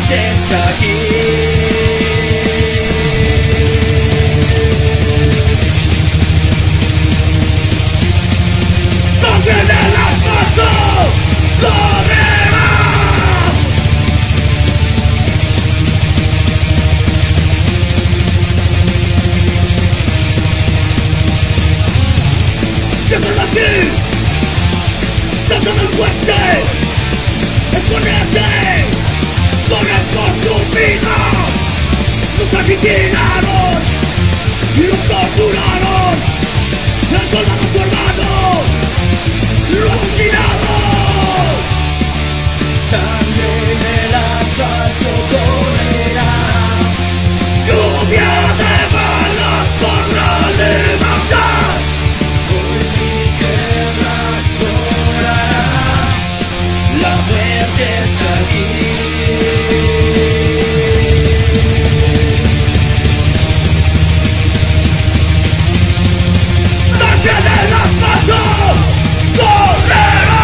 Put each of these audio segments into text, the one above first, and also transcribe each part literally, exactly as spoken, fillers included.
muerte está aquí. ¡Sangre del asfalto! ¡Correrá! ¡Ya estás aquí! ¡Salta del puente! ¡Exponente! ¡Corre por tu vida! ¡Nos aniquilaron! ¡Y nos torturaron! ¡El soldado su hermano! ¡Lo asesinaron! Sangre del asfalto correrá. Lluvia de balas por la libertad. Hoy mi tierra llorará. La muerte está aquí. ¡Sangre del asfalto! ¡Correrá!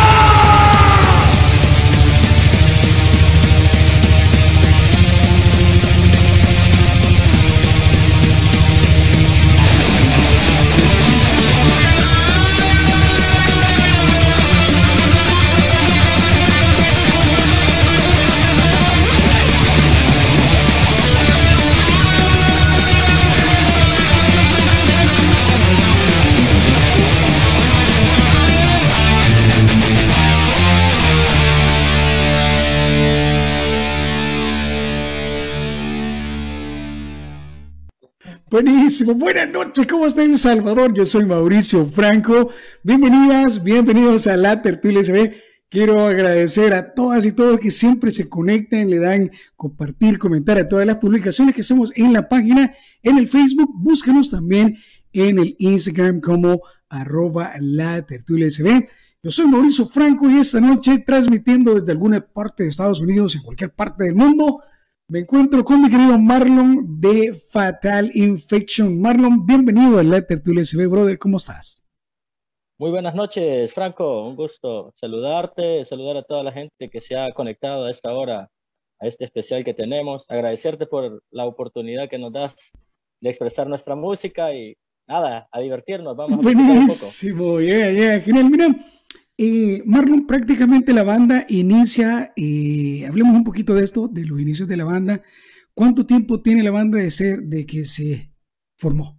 Buenísimo, buenas noches, ¿cómo está El Salvador? Yo soy Mauricio Franco, bienvenidas, bienvenidos a La Tertulia S B. Quiero agradecer a todas y todos que siempre se conectan, le dan compartir, comentar a todas las publicaciones que hacemos en la página, en el Facebook, búscanos también en el Instagram como arroba La Tertulia S B. Yo soy Mauricio Franco y esta noche transmitiendo desde alguna parte de Estados Unidos, en cualquier parte del mundo, me encuentro con mi querido Marlon de Fatal Infection. Marlon, bienvenido a La Tertulia S B, brother, ¿cómo estás? Muy buenas noches, Franco, un gusto saludarte, saludar a toda la gente que se ha conectado a esta hora, a este especial que tenemos, agradecerte por la oportunidad que nos das de expresar nuestra música y nada, a divertirnos, vamos a platicar un poco. Buenísimo, yeah, yeah, genial, mira. Eh, Marlon, prácticamente la banda inicia, eh, hablemos un poquito de esto, de los inicios de la banda. ¿Cuánto tiempo tiene la banda de ser, de que se formó?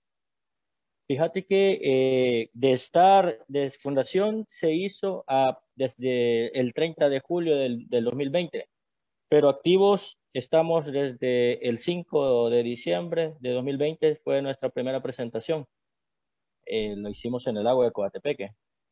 Fíjate que eh, de estar, de fundación se hizo a, desde el treinta de julio del, del dos mil veinte, pero activos estamos desde el cinco de diciembre de dos mil veinte, fue nuestra primera presentación. Eh, lo hicimos en el lago de Coatepeque.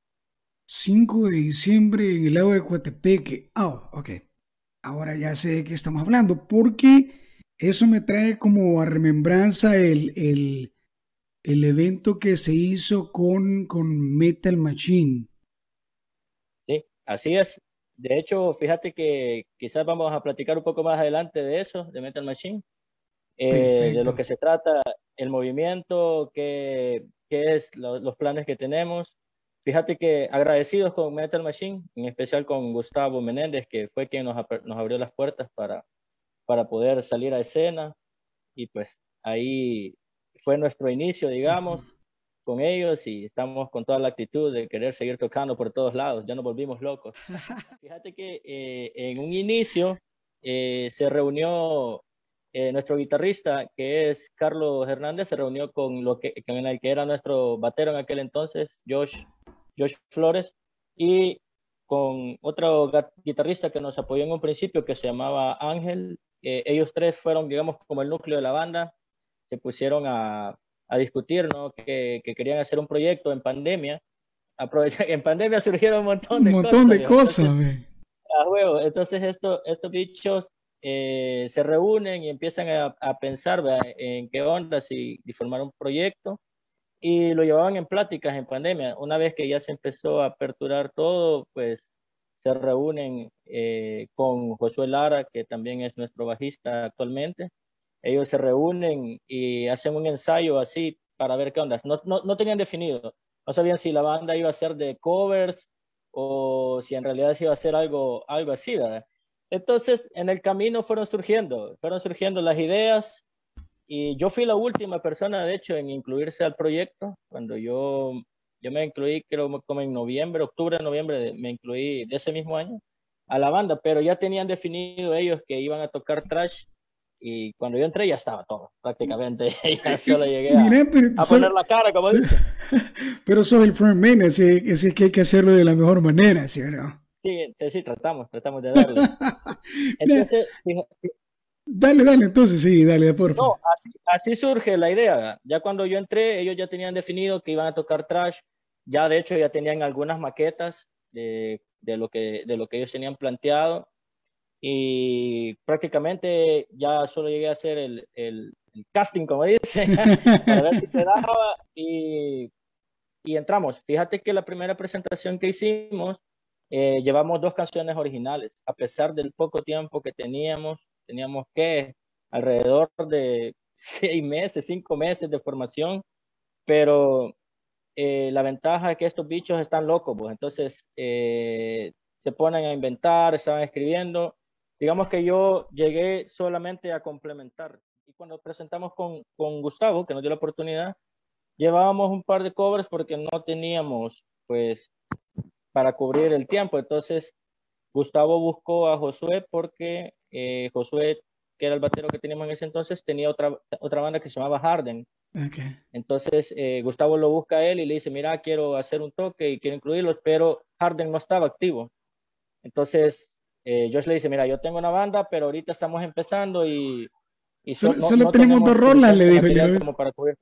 cinco de diciembre en el lago de Coatepeque. Ah, oh, ok. Ahora ya sé de qué estamos hablando, porque eso me trae como a remembranza el, el, el evento que se hizo con, con Metal Machine. Sí, así es. De hecho, fíjate que quizás vamos a platicar un poco más adelante de eso, de Metal Machine, eh, de lo que se trata, el movimiento, qué, qué es lo, los planes que tenemos. Fíjate que agradecidos con Metal Machine, en especial con Gustavo Menéndez, que fue quien nos, nos abrió las puertas para, para poder salir a escena. Y pues ahí fue nuestro inicio, digamos, uh-huh. con ellos, y estamos con toda la actitud de querer seguir tocando por todos lados. Ya nos volvimos locos. Fíjate que eh, en un inicio eh, se reunió eh, nuestro guitarrista, que es Carlos Hernández, se reunió con, lo que, con el que era nuestro batero en aquel entonces, Josh. Josh Flores, y con otro guitarrista que nos apoyó en un principio que se llamaba Ángel. Eh, ellos tres fueron, digamos, como el núcleo de la banda. Se pusieron a, a discutir, ¿no? que, que querían hacer un proyecto en pandemia. Aprovecha, en pandemia surgieron un montón de un montón cosas. de cosas. Entonces, a huevo. Entonces esto, estos bichos eh, se reúnen y empiezan a, a pensar, ¿verdad?, en qué onda, si, si formar un proyecto. Y lo llevaban en pláticas en pandemia. Una vez que ya se empezó a aperturar todo, pues se reúnen eh, con Josué Lara, que también es nuestro bajista actualmente. Ellos se reúnen y hacen un ensayo así para ver qué onda. No, no, no tenían definido. No sabían si la banda iba a ser de covers o si en realidad se iba a hacer algo, algo así, ¿verdad? Entonces, en el camino fueron surgiendo, fueron surgiendo las ideas y yo fui la última persona, de hecho, en incluirse al proyecto. Cuando yo, yo me incluí, creo como en noviembre, octubre, noviembre, me incluí de ese mismo año a la banda, pero ya tenían definido ellos que iban a tocar thrash y cuando yo entré ya estaba todo, prácticamente. Ya solo llegué a, Mira, pero a soy, poner la cara, como soy, dicen. Pero soy el frontman, así, así que hay que hacerlo de la mejor manera, ¿sí o no? Sí, sí, sí, tratamos, tratamos de darle. Entonces, dale, dale, entonces sí, dale, por favor. No, así, así surge la idea. Ya cuando yo entré, ellos ya tenían definido que iban a tocar thrash. Ya de hecho ya tenían algunas maquetas de, de, lo, que, de lo que ellos tenían planteado. Y prácticamente ya solo llegué a hacer el, el, el casting, como dicen, para ver si quedaba. Y, y entramos. Fíjate que la primera presentación que hicimos, eh, llevamos dos canciones originales. A pesar del poco tiempo que teníamos, teníamos que alrededor de seis meses, cinco meses de formación, pero eh, la ventaja es que estos bichos están locos, pues entonces eh, se ponen a inventar, estaban escribiendo. Digamos que yo llegué solamente a complementar. Y cuando presentamos con, con Gustavo, que nos dio la oportunidad, llevábamos un par de covers porque no teníamos, pues, para cubrir el tiempo. Entonces, Gustavo buscó a Josué porque eh, Josué, que era el batero que teníamos en ese entonces, tenía otra, otra banda que se llamaba Harden. Okay. Entonces, eh, Gustavo lo busca a él y le dice, mira, quiero hacer un toque y quiero incluirlos, pero Harden no estaba activo. Entonces, eh, Josh le dice, mira, yo tengo una banda, pero ahorita estamos empezando y... y so, no, solo no tenemos dos rolas, le dijo yo. Como para cubrir.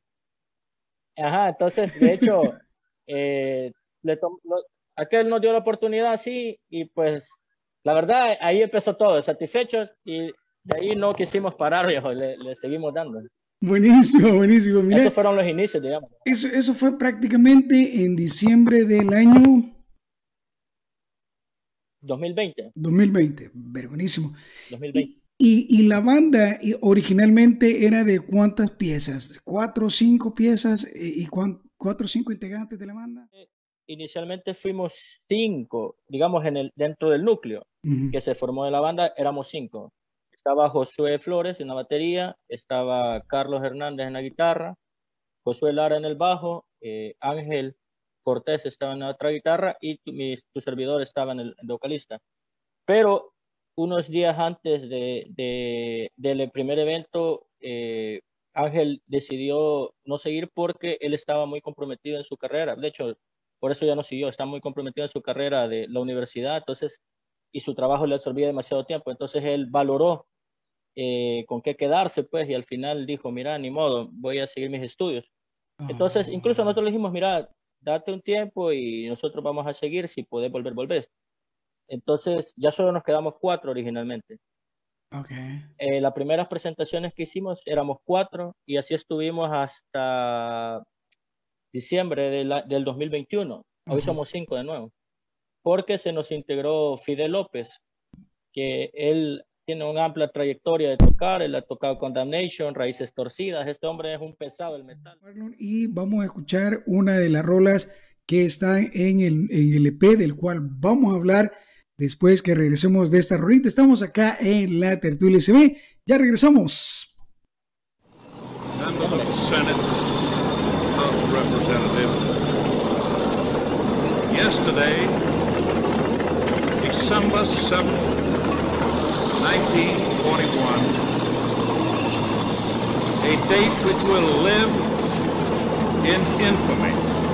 Ajá, entonces, de hecho, eh, le tomó... aquel nos dio la oportunidad así y pues la verdad ahí empezó todo, satisfechos y de ahí no quisimos parar, viejo, le, le seguimos dando. Buenísimo, buenísimo. Mira, esos fueron los inicios, digamos. Eso, eso fue prácticamente en diciembre del año dos mil veinte. dos mil veinte, buenísimo. dos mil veinte. Y, y, y la banda originalmente era de cuántas piezas, cuatro o cinco piezas y cuán, cuatro o cinco integrantes de la banda. Inicialmente fuimos cinco, digamos, en el, dentro del núcleo uh-huh. que se formó de la banda, éramos cinco. Estaba Josué Flores en la batería, estaba Carlos Hernández en la guitarra, Josué Lara en el bajo, eh, Ángel Cortés estaba en la otra guitarra y tu, mi, tu servidor estaba en el, el vocalista. Pero unos días antes de, de, del primer evento, eh, Ángel decidió no seguir porque él estaba muy comprometido en su carrera. De hecho, por eso ya no siguió, está muy comprometido en su carrera de la universidad, entonces, y su trabajo le absorbía demasiado tiempo, entonces él valoró eh, con qué quedarse, pues, y al final dijo, mira, ni modo, voy a seguir mis estudios. Entonces, incluso nosotros le dijimos, mira, date un tiempo y nosotros vamos a seguir, si podés volver, volvés. Entonces, ya solo nos quedamos cuatro originalmente. Okay. Eh, las primeras presentaciones que hicimos éramos cuatro y así estuvimos hasta diciembre de la, del dos mil veintiuno. Hoy uh-huh. somos cinco de nuevo. Porque se nos integró Fidel López, que él tiene una amplia trayectoria de tocar. Él ha tocado con Damnation, Raíces Torcidas. Este hombre es un pesado del metal. Y vamos a escuchar una de las rolas que está en el, en el E P, del cual vamos a hablar después que regresemos de esta rolita. Estamos acá en la Tertulia S B. Ya regresamos. Yesterday, December seventh, nineteen forty-one, a date which will live in infamy.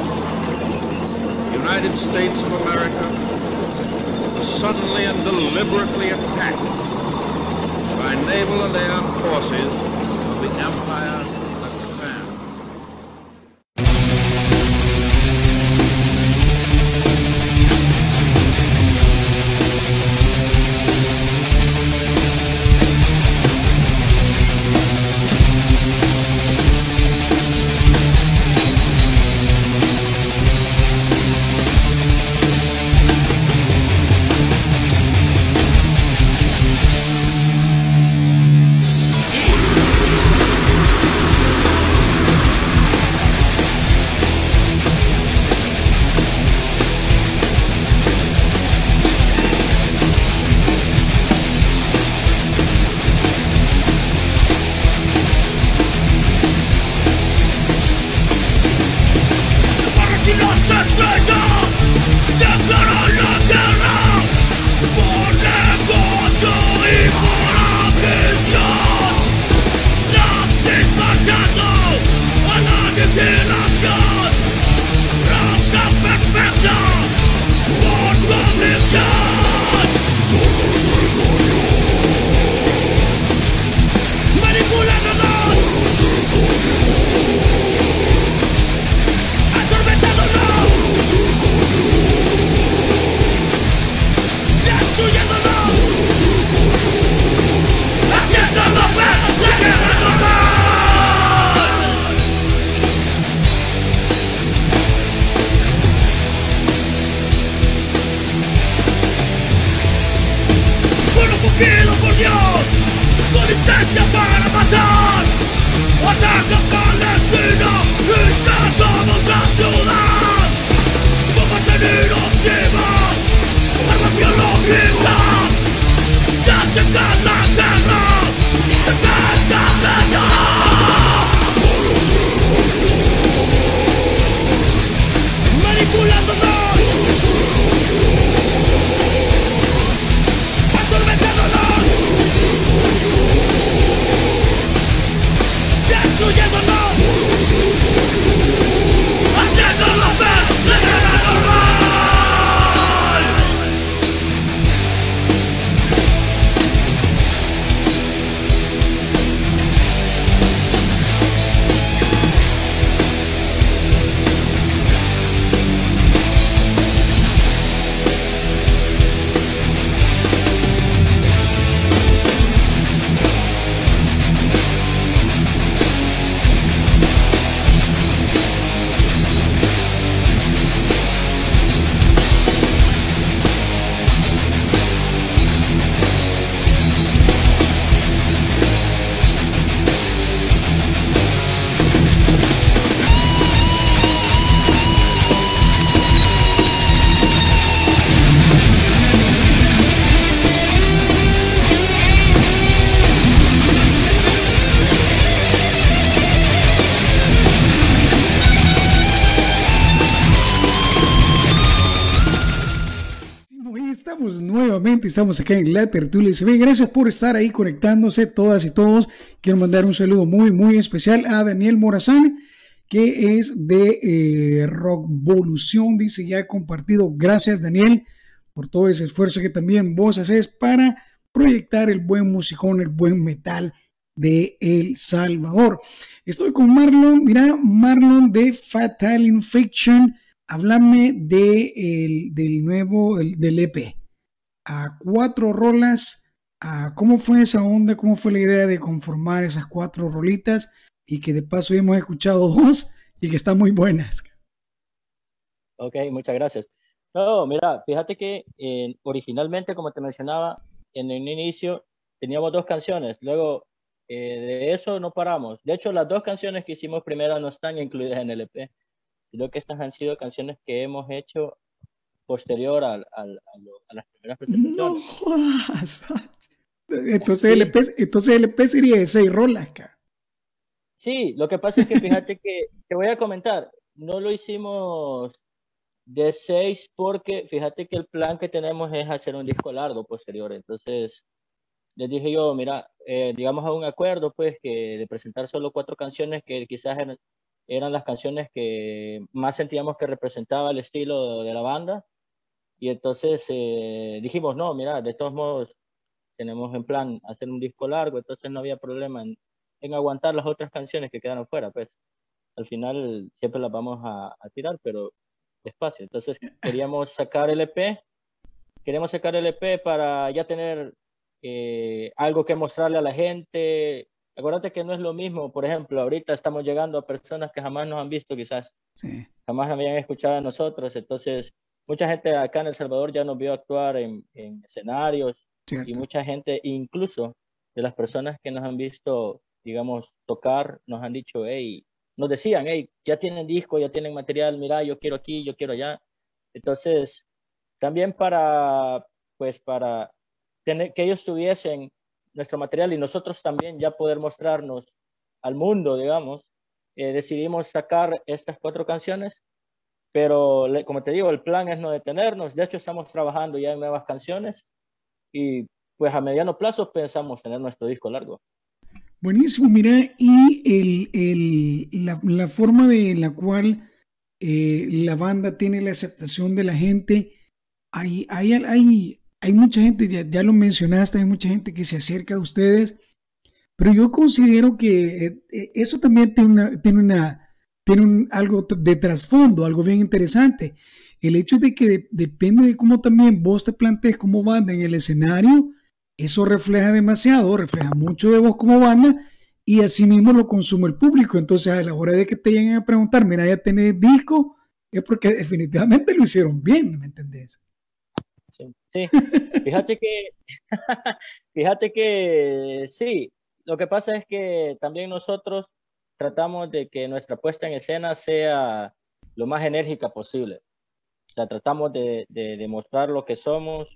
United States of America was suddenly and deliberately attacked by naval and air forces of the Empire of Japan. licencia para matar. Ataca Palestina y se toma otra ciudad. Bombas en Hiroshima, armas biológicas. Detengan la guerra, detengan ya. Manipulándonos, atormentándonos, destruyéndonos, haciéndonos ver la guerra normal. Nuevamente estamos acá en La Tertulia S B. Gracias por estar ahí conectándose todas y todos. Quiero mandar un saludo muy muy especial a Daniel Morazán, que es de eh, Rockvolución, dice, ya ha compartido. Gracias, Daniel, por todo ese esfuerzo que también vos haces para proyectar el buen musicón, el buen metal de El Salvador. Estoy con Marlon, mira, Marlon de Fatal Infection. Háblame de el, del nuevo, el, del E P. A cuatro rolas, a cómo fue esa onda, cómo fue la idea de conformar esas cuatro rolitas, y que de paso hemos escuchado dos y que están muy buenas. Ok, muchas gracias. No, mira, fíjate que eh, originalmente, como te mencionaba, en el inicio teníamos dos canciones, luego eh, de eso no paramos. De hecho, las dos canciones que hicimos primero no están incluidas en el E P, sino que estas han sido canciones que hemos hecho posterior al, al, a, lo, a las primeras presentaciones. No jodas. Entonces, sí. el E P, entonces el E P sería de seis rolas, cara. Sí, lo que pasa es que fíjate que te voy a comentar, no lo hicimos de seis porque fíjate que el plan que tenemos es hacer un disco largo posterior. Entonces les dije yo, mira, eh, digamos a un acuerdo pues que de presentar solo cuatro canciones que quizás eran, eran las canciones que más sentíamos que representaba el estilo de, de la banda. Y entonces eh, dijimos, no, mira, de todos modos tenemos en plan hacer un disco largo, entonces no había problema en, en aguantar las otras canciones que quedaron fuera, pues al final siempre las vamos a, a tirar, pero despacio. Entonces queríamos sacar el E P, queremos sacar el E P para ya tener eh, algo que mostrarle a la gente. Acuérdate que no es lo mismo, por ejemplo, ahorita estamos llegando a personas que jamás nos han visto, quizás, sí. jamás habían escuchado a nosotros, entonces mucha gente acá en El Salvador ya nos vio actuar en, en escenarios. Cierto. Y mucha gente, incluso de las personas que nos han visto, digamos, tocar, nos han dicho, hey, nos decían, hey, ya tienen disco, ya tienen material, mira, yo quiero aquí, yo quiero allá. Entonces, también para, pues, para tener, que ellos tuviesen nuestro material y nosotros también ya poder mostrarnos al mundo, digamos, eh, decidimos sacar estas cuatro canciones. Pero, como te digo, el plan es no detenernos. De hecho, estamos trabajando ya en nuevas canciones y pues a mediano plazo pensamos tener nuestro disco largo. Buenísimo, mira, y el, el, la, la forma de la cual eh, la banda tiene la aceptación de la gente, hay, hay, hay, hay mucha gente, ya, ya lo mencionaste, hay mucha gente que se acerca a ustedes, pero yo considero que eh, eso también tiene una... Tiene una tiene un, algo de trasfondo, algo bien interesante. El hecho de que de, depende de cómo también vos te plantees como banda en el escenario, eso refleja demasiado, refleja mucho de vos como banda y así mismo lo consume el público. Entonces a la hora de que te lleguen a preguntar, mira, ya tenés disco, es porque definitivamente lo hicieron bien, ¿me entendés? Sí, sí. Fíjate que, fíjate que sí, lo que pasa es que también nosotros tratamos de que nuestra puesta en escena sea lo más enérgica posible. O sea, tratamos de, de demostrar lo que somos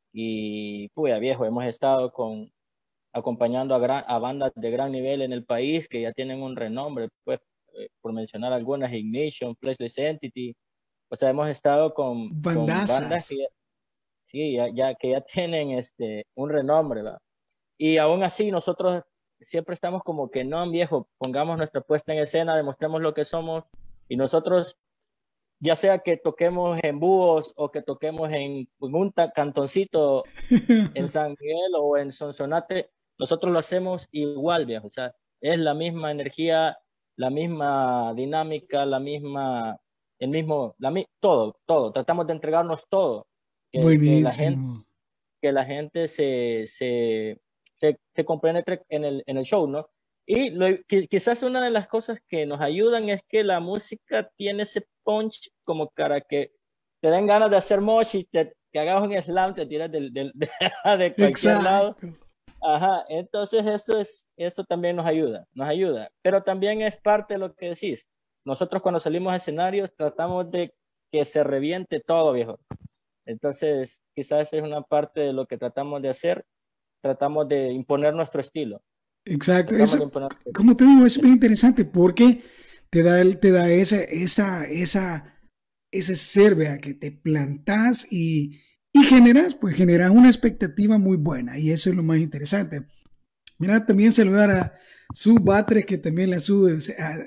y, pues, viejo, hemos estado con, acompañando a, gran, a bandas de gran nivel en el país que ya tienen un renombre, pues, eh, por mencionar algunas, Ignition, Fleshless Entity. O sea, hemos estado con, con bandas que ya, sí, ya, ya, que ya tienen este, un renombre, ¿verdad? Y aún así nosotros siempre estamos como que no, viejo, pongamos nuestra puesta en escena, demostremos lo que somos y nosotros, ya sea que toquemos en Búhos o que toquemos en, en un cantoncito en San Miguel o en Sonsonate, nosotros lo hacemos igual, viejo. O sea, es la misma energía, la misma dinámica, la misma, el mismo, la, todo, todo. Tratamos de entregarnos todo. Que, Buenísimo. Que la gente, que la gente se, se, se, se compenetre en el, en el show, ¿no? Y lo, quizás una de las cosas que nos ayudan es que la música tiene ese punch como para que te den ganas de hacer mosh y te, que hagas un slam, te tiras del, del, de, de cualquier Exacto. lado. Ajá, entonces eso, es, eso también nos ayuda, nos ayuda. Pero también es parte de lo que decís. Nosotros cuando salimos a escenarios tratamos de que se reviente todo, viejo. Entonces quizás es una parte de lo que tratamos de hacer. Tratamos de imponer nuestro estilo. Exacto, eso, como te digo, es muy interesante porque te da, el, te da esa, esa, esa, ese ser, vea, que te plantas y, y generas, pues generas una expectativa muy buena y eso es lo más interesante. Mira, también saludar a Sue Batres, que también la sube,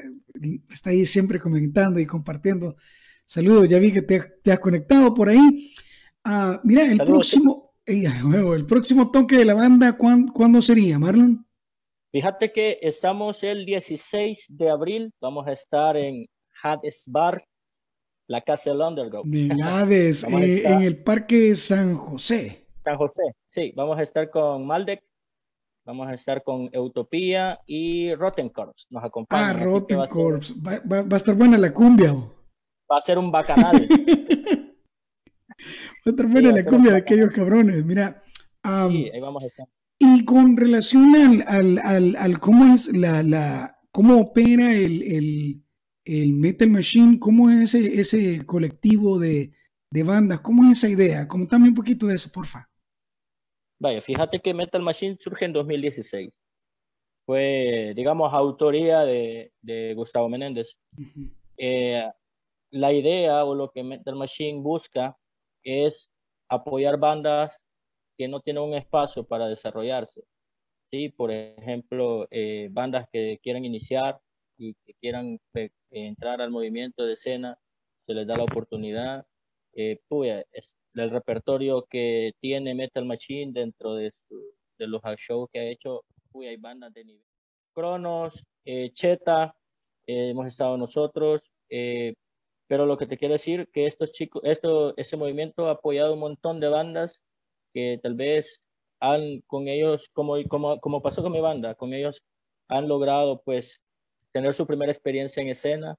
está ahí siempre comentando y compartiendo. Saludos, ya vi que te, te has conectado por ahí. Uh, mira, el Saludos. próximo, ey, el próximo toque de la banda, ¿cuándo, ¿cuándo sería, Marlon? Fíjate que estamos el dieciséis de abril, vamos a estar en Hades Bar, la casa del Underground. En Hades, eh, en el Parque San José. San José, sí, vamos a estar con Maldek, vamos a estar con Utopía y Rotten Corps, nos acompañan. Ah, Rotten Corps, va, va, va a estar buena la cumbia. Va a ser un bacanal. Va a estar buena sí, la cumbia de aquellos cabrones, mira. Um, sí, ahí vamos a estar. Y con relación al, al, al, al cómo es la, la cómo opera el, el, el Metal Machine, cómo es ese, ese colectivo de, de bandas, cómo es esa idea, contame un poquito de eso, porfa. Vaya, fíjate que Metal Machine surge en dos mil dieciséis. Fue, digamos, autoría de, de Gustavo Menéndez. Uh-huh. eh, la idea o lo que Metal Machine busca es apoyar bandas que no tienen un espacio para desarrollarse. ¿Sí? Por ejemplo, eh, bandas que quieran iniciar y que quieran eh, entrar al movimiento de escena, se les da la oportunidad. Eh, pues, es el repertorio que tiene Metal Machine dentro de, su, de los shows que ha hecho, pues, hay bandas de nivel. Cronos, eh, Cheta, eh, hemos estado nosotros, eh, pero lo que te quiero decir que estos chicos, esto, ese movimiento ha apoyado un montón de bandas que tal vez han con ellos, como, como, como pasó con mi banda, con ellos han logrado pues tener su primera experiencia en escena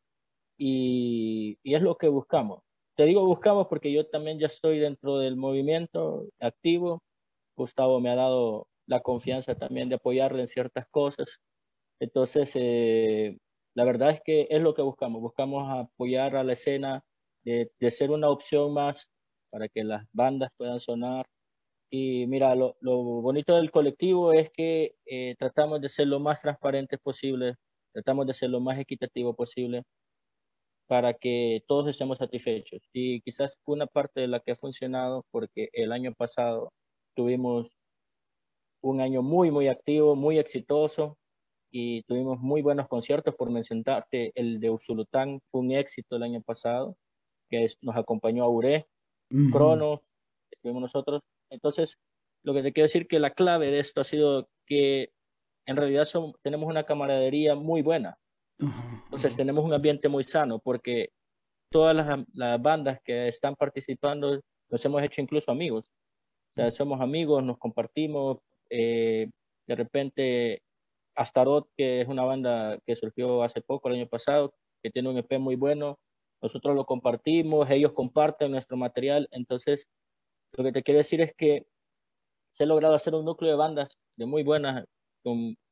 y, y es lo que buscamos. Te digo buscamos porque yo también ya estoy dentro del movimiento activo. Gustavo me ha dado la confianza también de apoyarle en ciertas cosas. Entonces, eh, la verdad es que es lo que buscamos. Buscamos apoyar a la escena, de, de ser una opción más para que las bandas puedan sonar. Y mira, lo, lo bonito del colectivo es que eh, tratamos de ser lo más transparentes posible, tratamos de ser lo más equitativo posible para que todos estemos satisfechos. Y quizás una parte de la que ha funcionado, porque el año pasado tuvimos un año muy, muy activo, muy exitoso, y tuvimos muy buenos conciertos. Por mencionarte, el de Usulután fue un éxito el año pasado, que es, nos acompañó a Ure, uh-huh. Cronos, estuvimos nosotros. Entonces, lo que te quiero decir que la clave de esto ha sido que en realidad son, tenemos una camaradería muy buena. Uh-huh. Entonces, tenemos un ambiente muy sano porque todas las, las bandas que están participando nos hemos hecho incluso amigos. O sea, somos amigos, nos compartimos. Eh, de repente, Astaroth, que es una banda que surgió hace poco, el año pasado, que tiene un E P muy bueno, nosotros lo compartimos, ellos comparten nuestro material. Entonces, lo que te quiero decir es que se ha logrado hacer un núcleo de bandas de muy buenas, con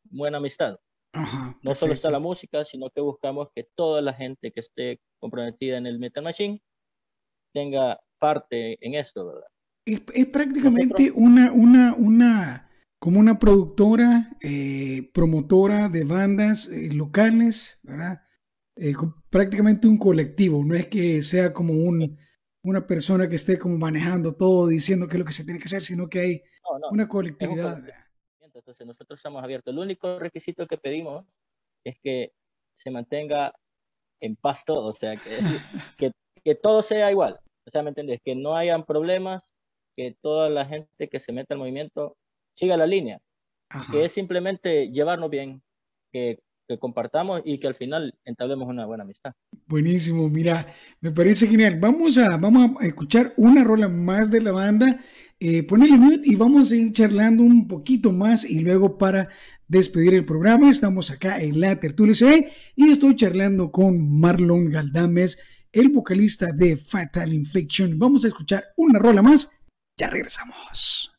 buena amistad. Ajá, no solo está perfecto. la música, sino que buscamos que toda la gente que esté comprometida en el Metal Machine tenga parte en esto, ¿verdad? Es, es Nosotros, prácticamente una, una, una, como una productora, eh, promotora de bandas eh, locales, ¿verdad? Eh, co- prácticamente un colectivo, no es que sea como eh, un, una persona que esté como manejando todo, diciendo qué es lo que se tiene que hacer, sino que hay no, no, una es un colectividad, colectivo. ¿verdad? Entonces nosotros estamos abiertos. El único requisito que pedimos es que se mantenga en paz todo, o sea, que, que, que todo sea igual. O sea, ¿me entiendes? Que no hayan problemas, que toda la gente que se meta al movimiento siga la línea, que es Ajá. simplemente llevarnos bien, que, que compartamos y que al final entablemos una buena amistad. Buenísimo, mira, me parece genial. Vamos a, vamos a escuchar una rola más de la banda, eh, ponele mute y vamos a ir charlando un poquito más y luego para despedir el programa estamos acá en la Tertulia C B y estoy charlando con Marlon Galdames, el vocalista de Fatal Infection. Vamos a escuchar una rola más, ya regresamos.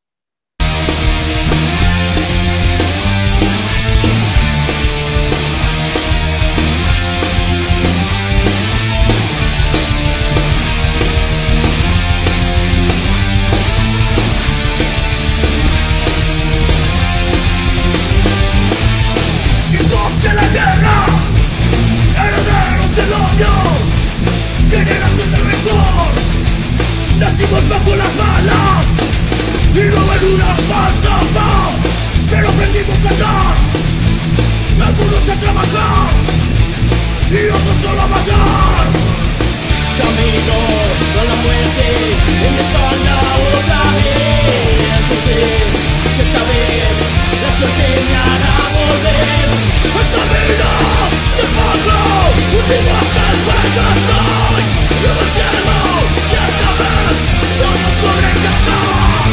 Hijos de la guerra, herederos del odio, generación del rencor, nacimos bajo las balas y no en una falsa paz, pero aprendimos a andar, algunos a trabajar y otros solo a matar. Camino con la muerte en mi espalda otra vez, no sé si esta vez la suerte me hará volver. El camino de fuego, último hasta el fuego estoy. Luego el cielo y esta vez no nos podrán cazar.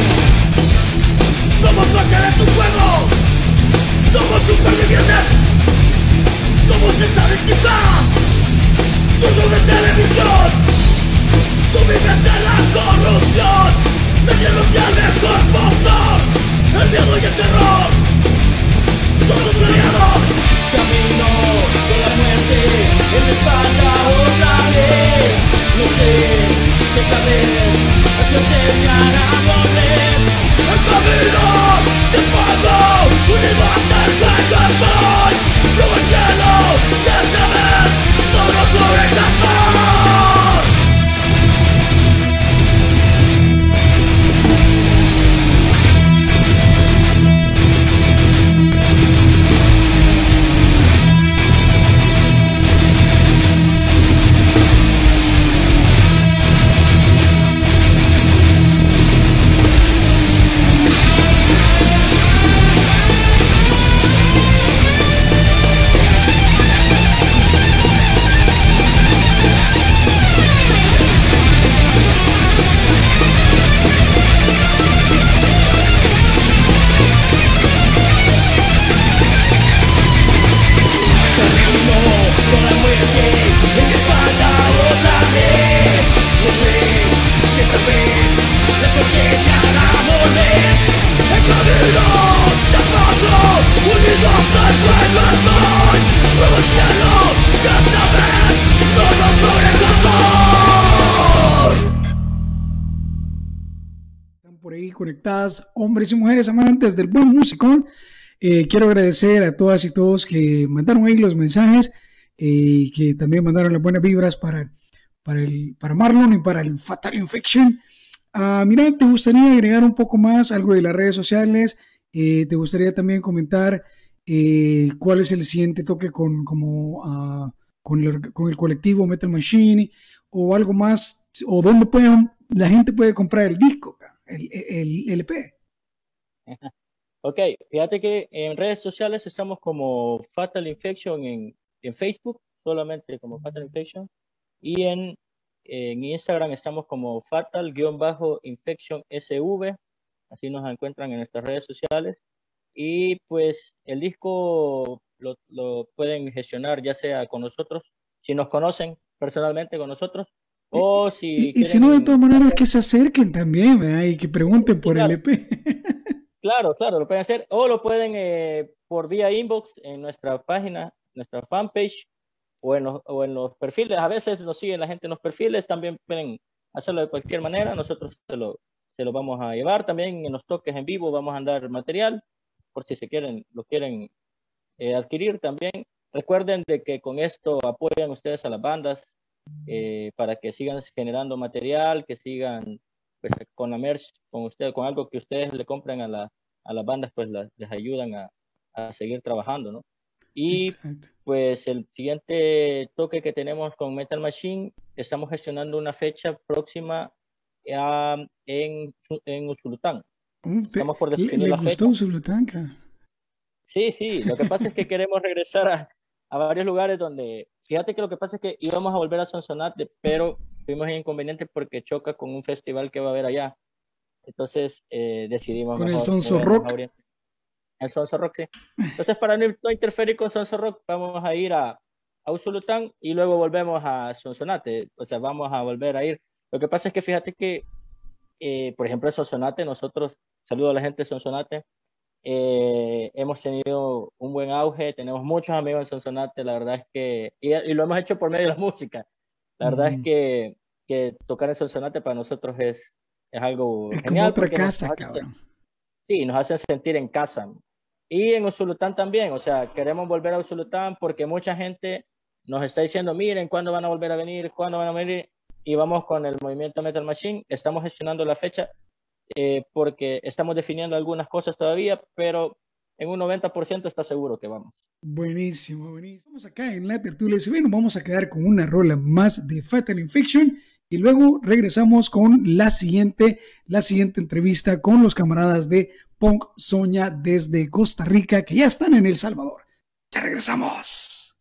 Somos parte de tu juego, somos supervivientes, somos estadísticas, tu show de televisión. Tú vives de la corrupción, vendiéndote al mejor postor. El miedo y el terror son tus aliados. Camino con la muerte en mi espalda otra vez. No sé si esa vez la suerte me hará volver. El camino de fuego, unido hasta el fuego estoy. Luego el cielo y esta vez no nos podrán cazar. Por ahí conectadas, hombres y mujeres amantes del buen musicón. Eh, quiero agradecer a todas y todos que mandaron ahí los mensajes y eh, que también mandaron las buenas vibras para, para, el, para Marlon y para el Fatal Infection. Uh, mira, ¿te gustaría agregar un poco más algo de las redes sociales? Eh, ¿Te gustaría también comentar eh, cuál es el siguiente toque con, como, uh, con, el, con el colectivo Metal Machine o algo más? ¿O dónde pueden, la gente puede comprar el disco? El, el, el L P. Ok, fíjate que en redes sociales estamos como Fatal Infection en, en Facebook, solamente como Fatal Infection, y en, en Instagram estamos como Fatal-Infection S V, así nos encuentran en nuestras redes sociales, y pues el disco lo, lo pueden gestionar ya sea con nosotros, si nos conocen personalmente con nosotros, o si y, y si no, de todas maneras, que se acerquen también, ¿verdad? Y que pregunten sí, por claro. el E P. Claro, claro, lo pueden hacer o lo pueden eh, por vía inbox en nuestra página, nuestra fanpage o en, los, o en los perfiles. A veces nos siguen la gente en los perfiles, también pueden hacerlo de cualquier manera. Nosotros se lo, se lo vamos a llevar. También en los toques en vivo vamos a dar material por si se quieren, lo quieren eh, adquirir también. Recuerden de que con esto apoyan ustedes a las bandas eh, para que sigan generando material, que sigan pues, con la merch, con ustedes, con algo que ustedes le compran a, la, a las bandas, pues la, les ayudan a, a seguir trabajando, ¿no? Y Exacto. Pues el siguiente toque que tenemos con Metal Machine, estamos gestionando una fecha próxima uh, en, en Usulután. Estamos por definir le, le la gustó fecha. Usulután, cara. Sí, sí, lo que pasa es que queremos regresar a, a varios lugares donde, fíjate que lo que pasa es que íbamos a volver a Sonsonate, pero tuvimos inconveniente porque choca con un festival que va a haber allá. Entonces eh, decidimos... Con el Sonso Rock. El Sonso Rock, sí. Entonces, para no, no interferir con Sonso Rock, vamos a ir a, a Usulután y luego volvemos a Sonsonate. O sea, vamos a volver a ir. Lo que pasa es que fíjate que, eh, por ejemplo, en Sonsonate, nosotros, saludo a la gente de Sonsonate, eh, hemos tenido un buen auge, tenemos muchos amigos en Sonsonate, la verdad es que, y, y lo hemos hecho por medio de la música. La verdad mm. es que, que tocar en Sonsonate para nosotros es, es algo es genial. Como otra casa, nos hace, cabrón. Sí, nos hacen sentir en casa. Y en Usulután también, o sea, queremos volver a Usulután porque mucha gente nos está diciendo, miren, ¿cuándo van a volver a venir? ¿Cuándo van a venir? Y vamos con el movimiento Metal Machine, estamos gestionando la fecha eh, porque estamos definiendo algunas cosas todavía, pero en un noventa por ciento está seguro que vamos. Buenísimo, buenísimo. Estamos acá en la tertulia S B, nos vamos a quedar con una rola más de Fatal Infection y luego regresamos con la siguiente, la siguiente entrevista con los camaradas de Punk Soña desde Costa Rica que ya están en El Salvador. Ya regresamos.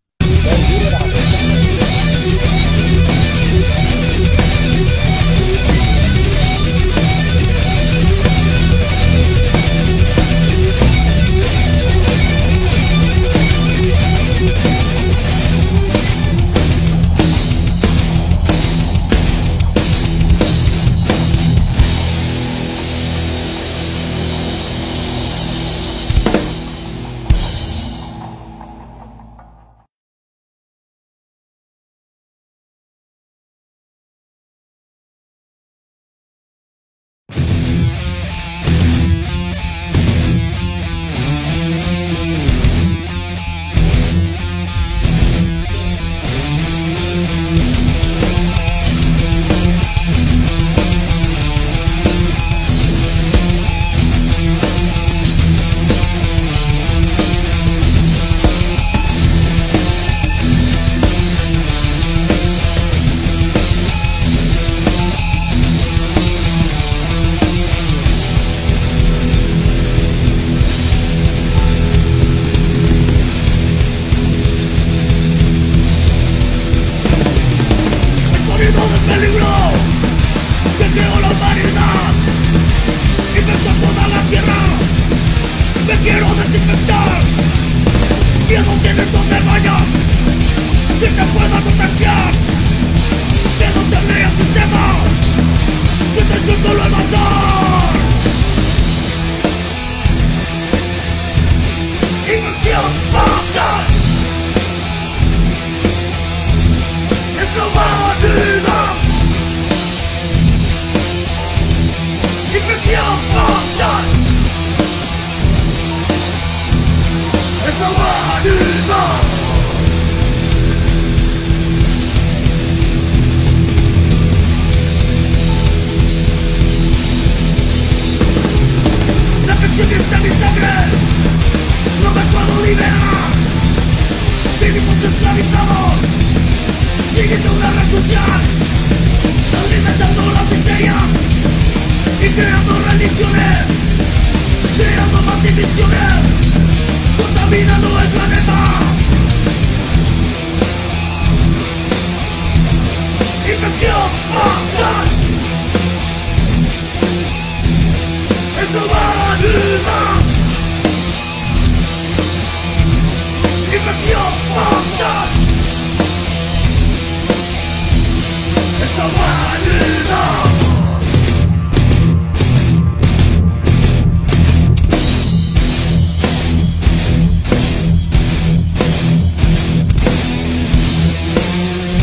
Contaminando el planeta.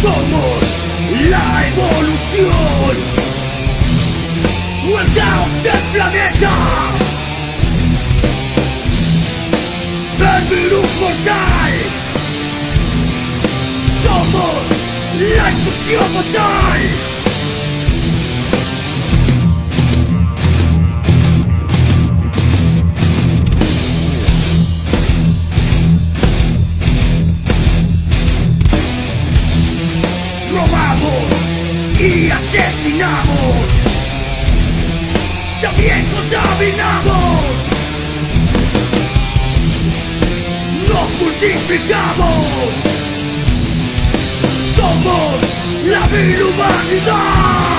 Somos la evolución o el caos del planeta. El virus mortal. Somos la infección mortal. Y asesinamos, también contaminamos, nos multiplicamos, somos la vil humanidad.